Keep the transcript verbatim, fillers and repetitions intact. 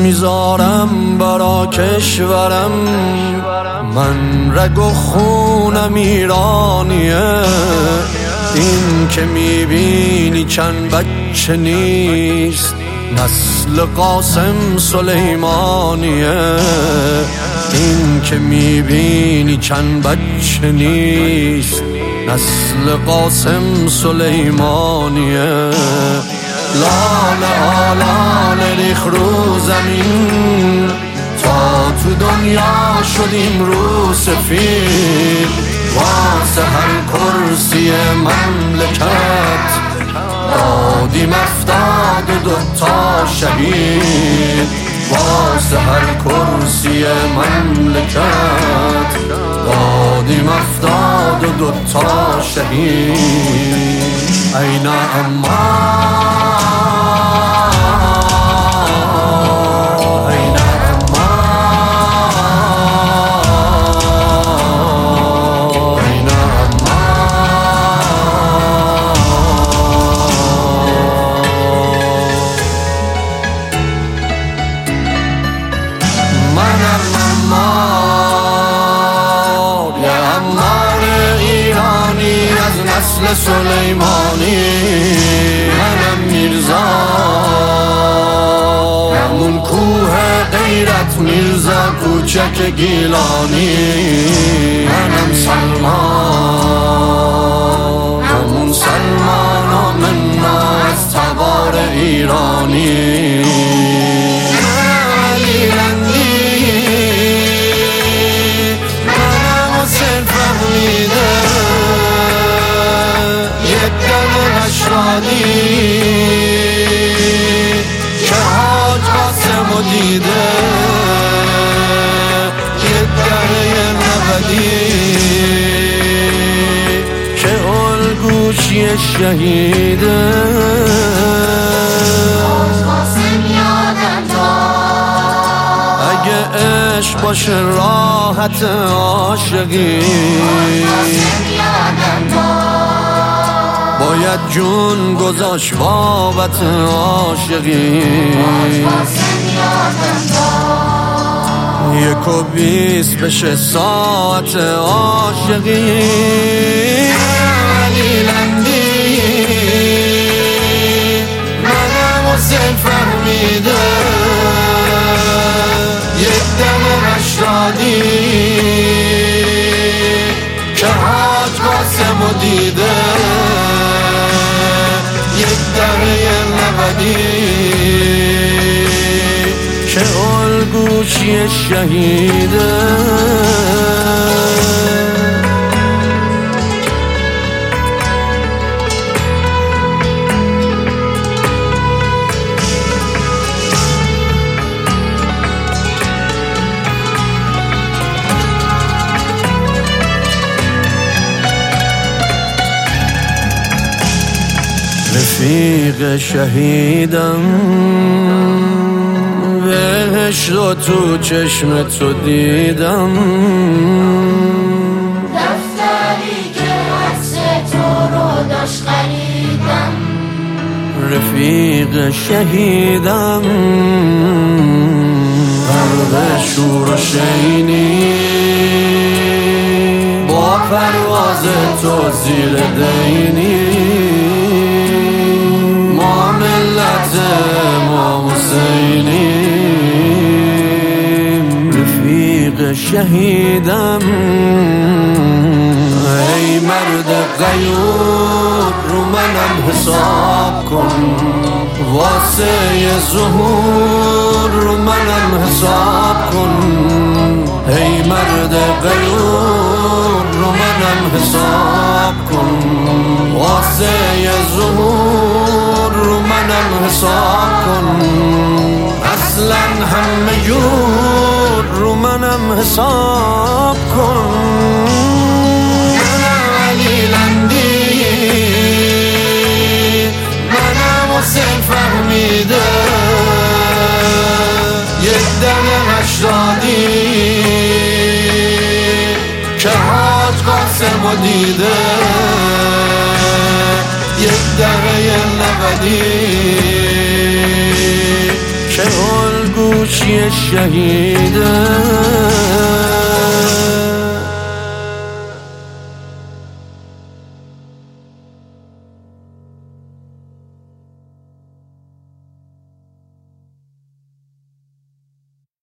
میذارم برا کشورم، من رگ و خونم ایرانیه. این که میبینی چند بچه نیست، نسل قاسم سلیمانیه. این که میبینی چند بچه نیست، نسل قاسم سلیمانیه. لاله آلاله ریخ رو زمین، تا تو دنیا شدیم رو سفید. واسه هر کرسی مملکت دادیم افتاد و دوتا شهید. واسه هر کرسی مملکت دادیم افتاد و دوتا شهید. این اما نسل سلیمانی، منم میرزا، همون کوه غیرت میرزا کوچک گیلانی. منم سلمان، همون سلمان و منا از تبار ایرانی. منم علی لنگی، منم حسین فهمیده، که حاج قاسمو دیده. یه دره نبدی که الگوشی شهیده. حاج قاسم یادم داد، اگه عشق باشه راحت عاشقی. حاج قاسم یادم داد، باید جون گذاشت بابت عاشقی. یک و بیست بشه ساعت عاشقی. علی لنگی، منم حسین فهمیده، یک دم مشتادی که حاج قاسمو دیده. یک دره نبدی که الگوشی شهیده. رفیق شهیدم، بهشت رو تو چشم تو دیدم. دفتری که عکس تو رو داشت خریدم. رفیق شهیدم، غرق شور و شینی، با پرواز تو زیر دینی. ما ملت امام حسینیم، رفیق شهیدم. ای مرد غیور رو منم حساب کن، واسه ظهور رو منم حساب کن. ای مرد غیور رو منم حساب کن، واسه ظهور رو منم حساب کن. اصلا همه جور رو منم حساب کن. منم علی لنگی، منم حسین فهمیده، یک دم هشتادی که حاج قاسمو دیده. یک دره نبدی که الگوی توش یه شهیده